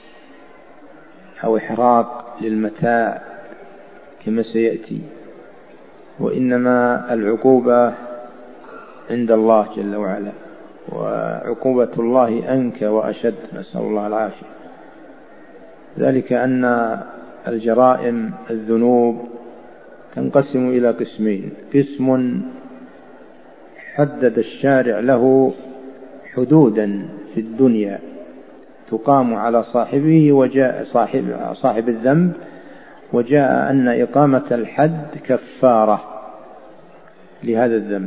أو إحراق للمتاع كما سيأتي، وإنما العقوبة عند الله جل وعلا، وعقوبة الله أنكى وأشد، نسأل الله العافية. ذلك أن الجرائم الذنوب تنقسم إلى قسمين: قسم حدد الشارع له حدودا في الدنيا تقام على صاحبه، وجاء صاحب الذنب وجاء أن إقامة الحد كفارة لهذا الذنب،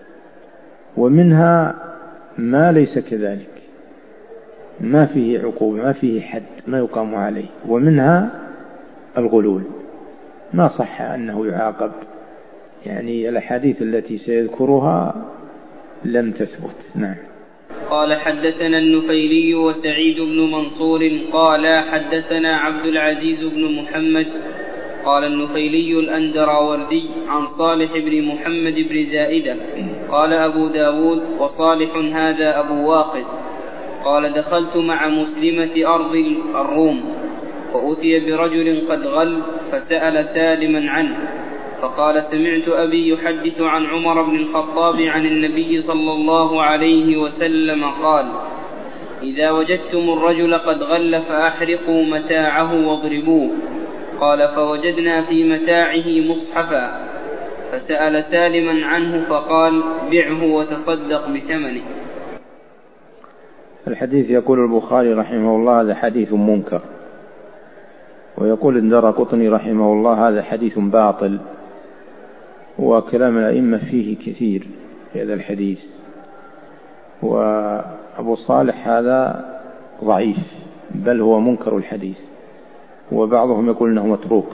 ومنها ما ليس كذلك، ما فيه عقوبة، ما فيه حد، ما يقام عليه، ومنها الغلول ما صح أنه يعاقب، يعني الأحاديث التي سيذكرها لم تثبت. نعم. قال حدثنا النفيلي وسعيد بن منصور قال حدثنا عبد العزيز بن محمد قال النفيلي الأندراوردي عن صالح بن محمد بن زائدة قال أبو داود وصالح هذا أبو واقد قال دخلت مع مسلمة أرض الروم فأتي برجل قد غل فسأل سالما عنه فقال سمعت أبي يحدث عن عمر بن الخطاب عن النبي صلى الله عليه وسلم قال إذا وجدتم الرجل قد غل فأحرقوا متاعه واضربوه. قال فوجدنا في متاعه مصحفا فسأل سالما عنه فقال بعه وتصدق بثمنه. الحديث يقول البخاري رحمه الله هذا حديث منكر، ويقول الدارقطني رحمه الله هذا حديث باطل، وكلام الأئمة فيه كثير في هذا الحديث، وأبو صالح هذا ضعيف بل هو منكر الحديث، وبعضهم يقول أنه متروك،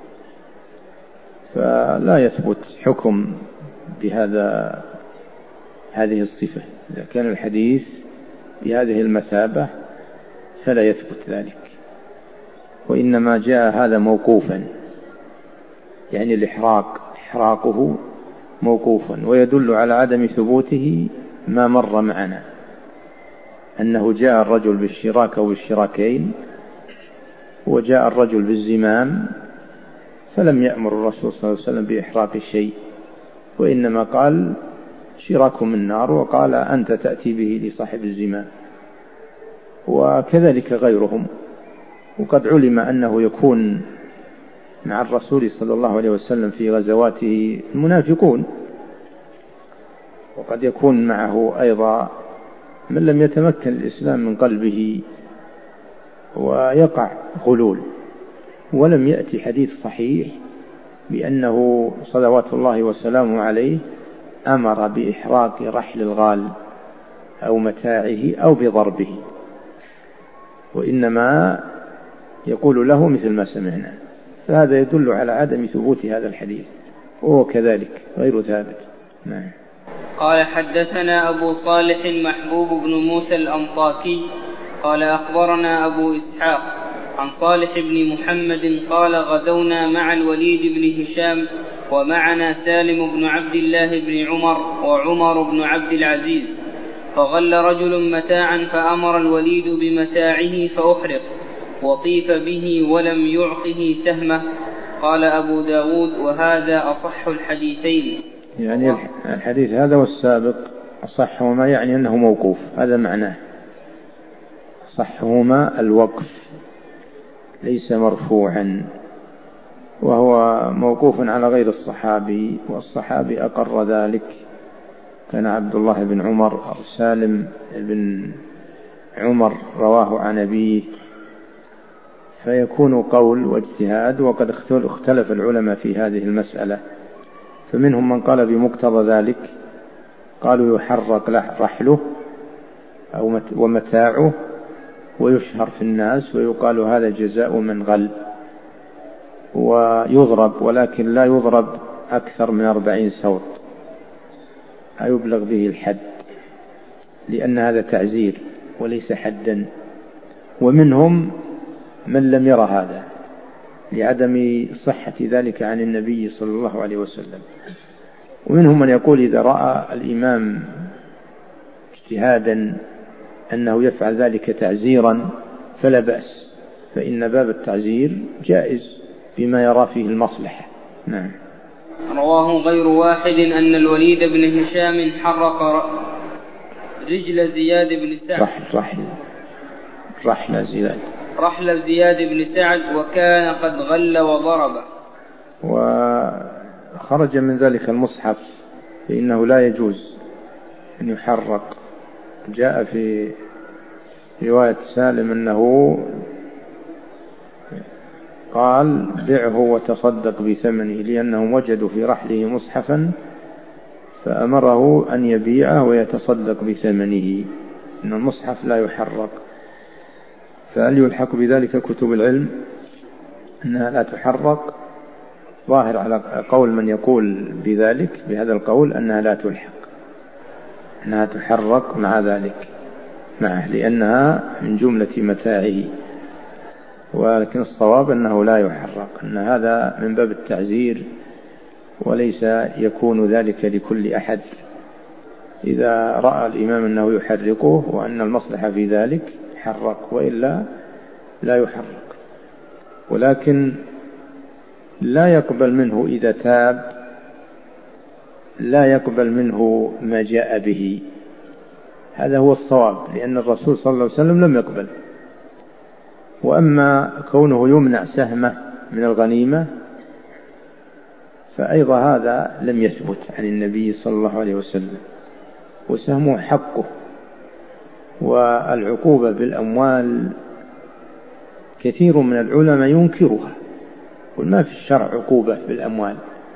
فلا يثبت حكم هذه الصفة. إذا كان الحديث بهذه المثابة فلا يثبت ذلك، وإنما جاء هذا موقوفا، يعني إحراقه موقوفا، ويدل على عدم ثبوته ما مر معنا أنه جاء الرجل بالشراك أو بالشراكين، وجاء الرجل بالزمام فلم يأمر الرسول صلى الله عليه وسلم بإحراق الشيء، وإنما قال شراكم النار، وقال أنت تأتي به لصاحب الزمام، وكذلك غيرهم. وقد علم أنه يكون مع الرسول صلى الله عليه وسلم في غزواته المنافقون، وقد يكون معه أيضا من لم يتمكن الإسلام من قلبه ويقع غلول، ولم يأتي حديث صحيح بأنه صلوات الله وسلامه عليه أمر بإحراق رحل الغال أو متاعه أو بضربه، وإنما يقول له مثل ما سمعنا، فهذا يدل على عدم ثبوت هذا الحديث، وهو كذلك غير ثابت. نعم. قال حدثنا أبو صالح محبوب بن موسى الأنطاكي قال أخبرنا أبو إسحاق عن صالح بن محمد قال غزونا مع الوليد بن هشام ومعنا سالم بن عبد الله بن عمر وعمر بن عبد العزيز، فغل رجل متاعا فأمر الوليد بمتاعه فأحرق وطيف به ولم يعطه سهمه. قال أبو داود وهذا أصح الحديثين. يعني الحديث هذا والسابق أصحهما، يعني أنه موقوف، هذا معناه، أصحهما الوقف ليس مرفوعا، وهو موقوف على غير الصحابي، والصحابي أقر ذلك، كان عبد الله بن عمر أو سالم بن عمر رواه عن أبيه، فيكون قول واجتهاد. وقد اختلف العلماء في هذه المسألة، فمنهم من قال بمقتضى ذلك، قالوا يحرق رحله أو ومتاعه ويشهر في الناس، ويقال هذا جزاء من غل، ويضرب، ولكن لا يضرب أكثر من 40 سوط، يبلغ به الحد، لأن هذا تعزير وليس حدا. ومنهم من لم ير هذا لعدم صحة ذلك عن النبي صلى الله عليه وسلم. ومنهم من يقول إذا رأى الإمام اجتهادا أنه يفعل ذلك تعزيرا فلا بأس، فإن باب التعزير جائز بما يرى فيه المصلحة. نعم. رواه غير واحد أن الوليد بن هشام حرق رجل زياد بن سعد رحل زياد بن سعد وكان قد غل وضربه. وخرج من ذلك المصحف، فإنه لا يجوز أن يحرق. جاء في رواية سالم أنه قال بعه وتصدق بثمنه، لأنهم وجدوا في رحله مصحفا فأمره أن يبيعه ويتصدق بثمنه، إن المصحف لا يحرق. فهل يلحق بذلك كتب العلم أنها لا تحرق؟ ظاهر على قول من يقول بذلك بهذا القول أنها لا تلحق، أنها تحرق مع ذلك معه، لأنها من جملة متاعه. ولكن الصواب أنه لا يحرق، أن هذا من باب التعزير، وليس يكون ذلك لكل أحد. إذا رأى الإمام أنه يحرقه وأن المصلحة في ذلك حرق، وإلا لا يحرق. ولكن لا يقبل منه إذا تاب، لا يقبل منه ما جاء به، هذا هو الصواب، لأن الرسول صلى الله عليه وسلم لم يقبل. وأما كونه يمنع سهمه من الغنيمة فأيضا هذا لم يثبت عن النبي صلى الله عليه وسلم، وسهمه حقه. والعقوبة بالأموال كثير من العلماء ينكرها، وما في الشرع عقوبة بالأموال،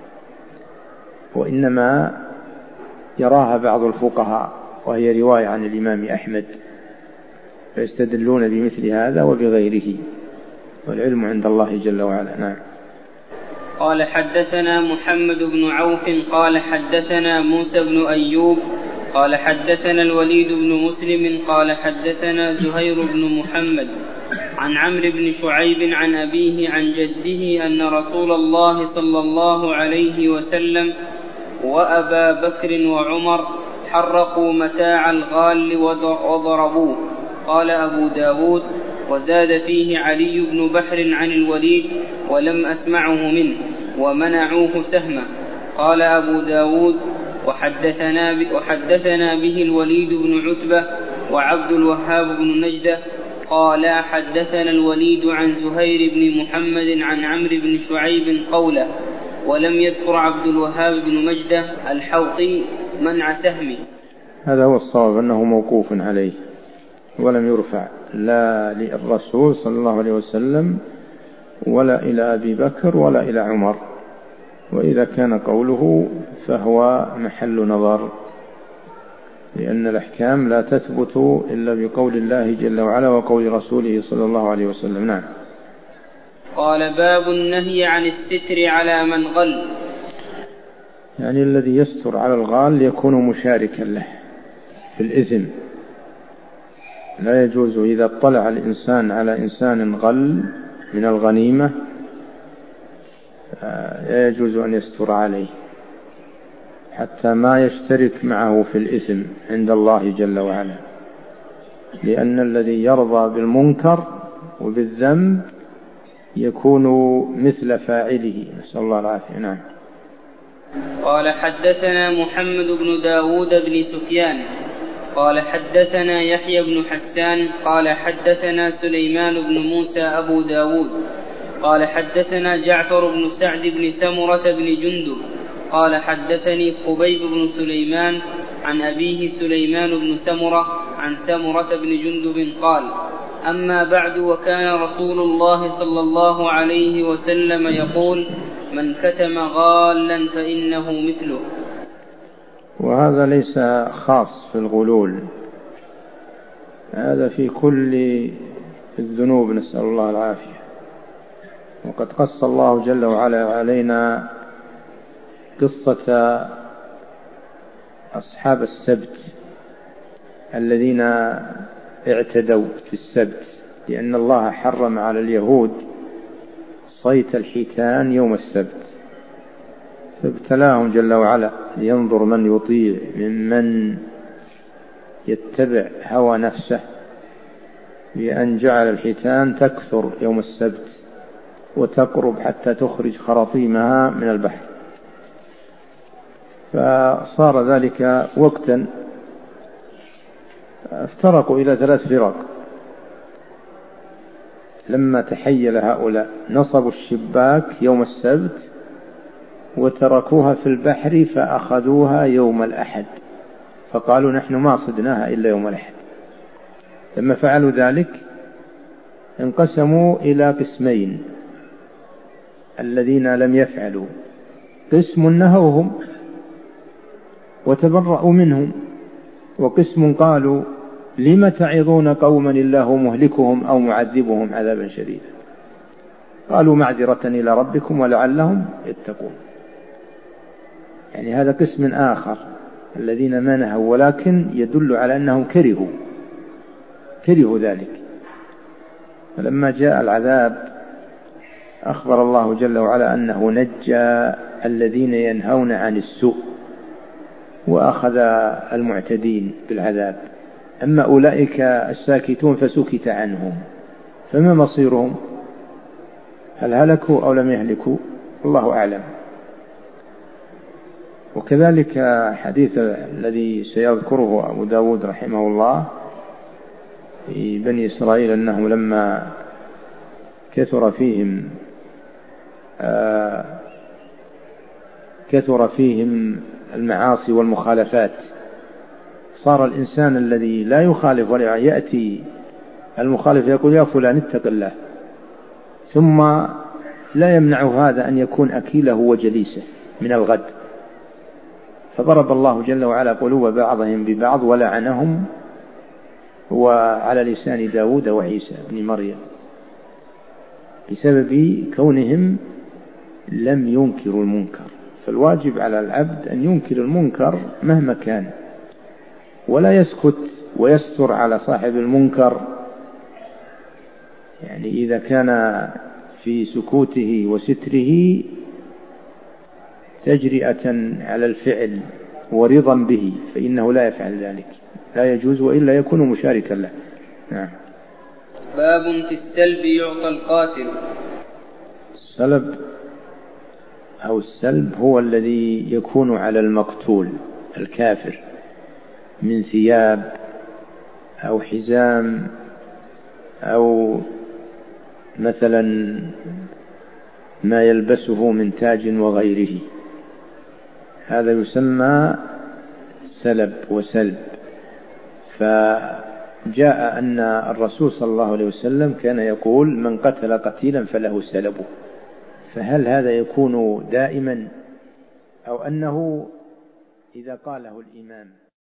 وإنما يراها بعض الفقهاء، وهي رواية عن الإمام أحمد، فيستدلون بمثل هذا وبغيره، والعلم عند الله جل وعلا. نعم. قال حدثنا محمد بن عوف قال حدثنا موسى بن أيوب قال حدثنا الوليد بن مسلم قال حدثنا زهير بن محمد عن عمرو بن شعيب عن أبيه عن جده أن رسول الله صلى الله عليه وسلم وأبا بكر وعمر حرقوا متاع الغال وضربوه. قال أبو داود: وزاد فيه علي بن بحر عن الوليد ولم أسمعه منه ومنعوه سهمه. قال أبو داود: وحدثنا به الوليد بن عتبة وعبد الوهاب بن نجدة قال حدثنا الوليد عن زهير بن محمد عن عمرو بن شعيب قوله، ولم يذكر عبد الوهاب بن نجدة الحوطي منع سهمه. هذا هو الصواب، أنه موقوف عليه ولم يرفع لا للرسول صلى الله عليه وسلم ولا إلى أبي بكر ولا إلى عمر، وإذا كان قوله فهو محل نظر، لأن الأحكام لا تثبت إلا بقول الله جل وعلا وقول رسوله صلى الله عليه وسلم. نعم. قال: باب النهي عن الستر على من غل. يعني الذي يستر على الغال يكون مشاركا له في الإثم، لا يجوز إذا اطلع الإنسان على إنسان غل من الغنيمة لا يجوز أن يستر عليه حتى ما يشترك معه في الإثم عند الله جل وعلا، لأن الذي يرضى بالمنكر وبالذنب يكون مثل فاعله، نسأل الله العافية. نعم. قال حدثنا محمد بن داود بن سفيان قال حدثنا يحيى بن حسان قال حدثنا سليمان بن موسى أبو داود قال حدثنا جعفر بن سعد بن سمرة بن جندب قال حدثني خبيب بن سليمان عن أبيه سليمان بن سمرة عن سمرة بن جندب قال: أما بعد، وكان رسول الله صلى الله عليه وسلم يقول: من كتم غالا فإنه مثله. وهذا ليس خاص في الغلول، هذا في كل الذنوب، نسأل الله العافية. وقد قص الله جل وعلا علينا قصة أصحاب السبت الذين اعتدوا في السبت، لأن الله حرم على اليهود صيد الحيتان يوم السبت، فابتلاهم جل وعلا لينظر من يطيع ممن يتبع هوى نفسه بأن جعل الحيتان تكثر يوم السبت وتقرب حتى تخرج خراطيمها من البحر، فصار ذلك وقتا افترقوا إلى 3 فرق. لما تحيل هؤلاء نصبوا الشباك يوم السبت وتركوها في البحر فأخذوها يوم الأحد، فقالوا نحن ما صدناها إلا يوم الأحد. لما فعلوا ذلك انقسموا إلى قسمين: الذين لم يفعلوا قسم نهوهم وتبرأوا منهم، وقسم قالوا لم تعظون قوما الله مهلكهم أو معذبهم عذابا شديدا، قالوا معذرة إلى ربكم ولعلهم يتقون. يعني هذا قسم آخر الذين ما نهوا، ولكن يدل على أنهم كرهوا ذلك. فلما جاء العذاب أخبر الله جل وعلا أنه نجى الذين ينهون عن السوء وأخذ المعتدين بالعذاب. أما أولئك الساكتون فسكت عنهم، فما مصيرهم؟ هل هلكوا أو لم يهلكوا؟ الله أعلم. وكذلك حديث الذي سيذكره أبو داود رحمه الله في بني إسرائيل أنهم لما كثر فيهم المعاصي والمخالفات، صار الإنسان الذي لا يخالف ولا يأتي المخالف يقول يا فلان اتق الله، ثم لا يمنع هذا أن يكون أكيله وجليسه من الغد. فضرب الله جل وعلا قلوب بعضهم ببعض ولعنهم، وعلى لسان داود وعيسى بن مريم، بسبب كونهم لم ينكروا المنكر. فالواجب على العبد أن ينكر المنكر مهما كان، ولا يسكت ويستر على صاحب المنكر. يعني إذا كان في سكوته وستره تجرئة على الفعل ورضا به فإنه لا يفعل ذلك، لا يجوز، وإلا يكون مشاركا له. نعم. باب في السلب يعطى القاتل. السلب أو السلب هو الذي يكون على المقتول الكافر من ثياب أو حزام أو مثلا ما يلبسه من تاج وغيره، هذا يسمى سلب وسلب. فجاء أن الرسول صلى الله عليه وسلم كان يقول من قتل قتيلا فله سلبه. فهل هذا يكون دائما أو أنه إذا قاله الإمام